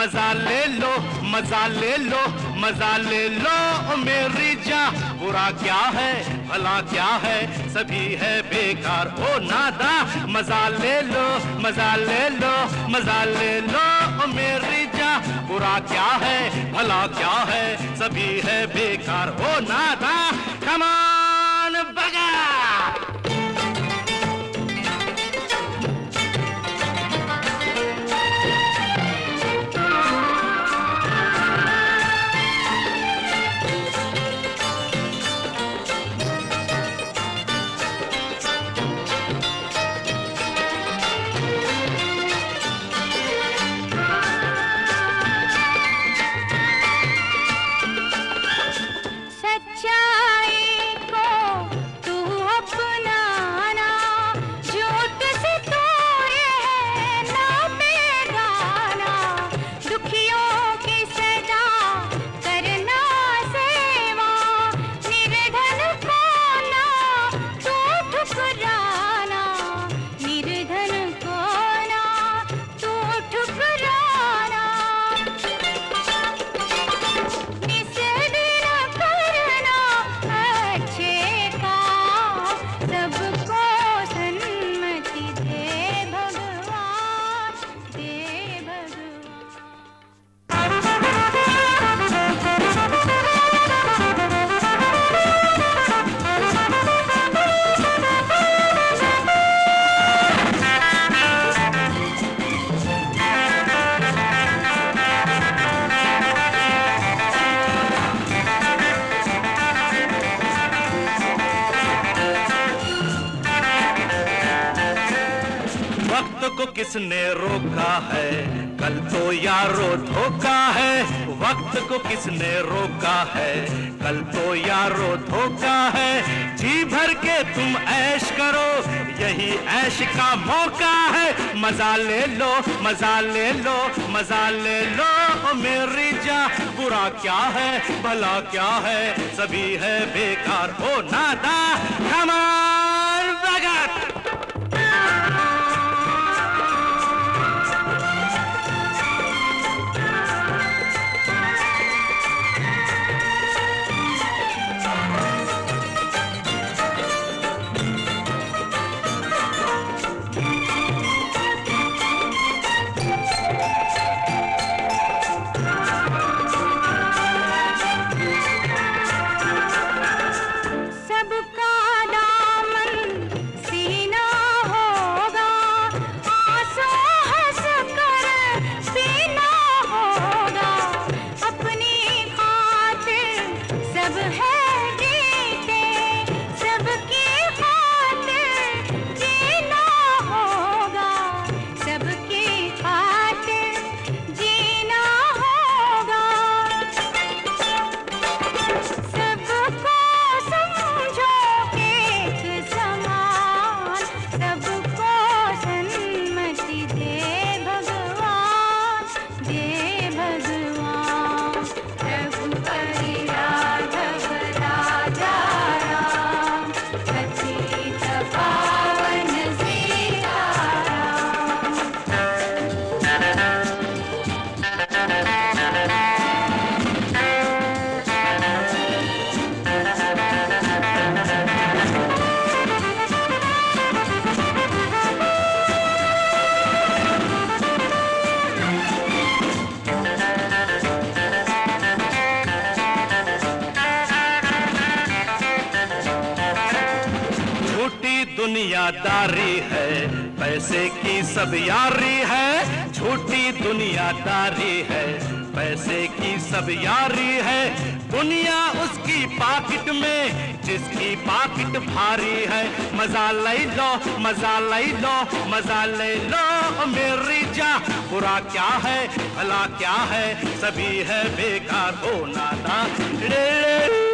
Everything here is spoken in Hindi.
मजा ले लो, मजा ले लो, मजा ले लो ओ मेरी जान। बुरा क्या है भला क्या है, सभी है बेकार ओ नादा। मजा ले लो, मजा ले लो, मजा ले लो ओ मेरी जान। बुरा क्या है भला क्या है, सभी है बेकार ओ नादा। कम ऑन बगा। वक्त को किसने रोका है, कल तो यारो धोखा है। वक्त को किसने रोका है, कल तो यारो धोखा है। जी भर के तुम ऐश करो, यही ऐश का मौका है। मजा ले लो, मजा ले लो, मजा ले लो ओ मेरी जान। बुरा क्या है भला क्या है, सभी है बेकार ओ नादा। Come on Bhagat. दुनियादारी है, पैसे की सब यारी है। झूठी दुनियादारी है, पैसे की सब यारी है। दुनिया उसकी पाकिट में जिसकी पाकिट भारी है। मजा ले लो, मजा ले लो, मजा ले लो मेरी जान। बुरा क्या है भला क्या है, सभी है बेकार हो नादा।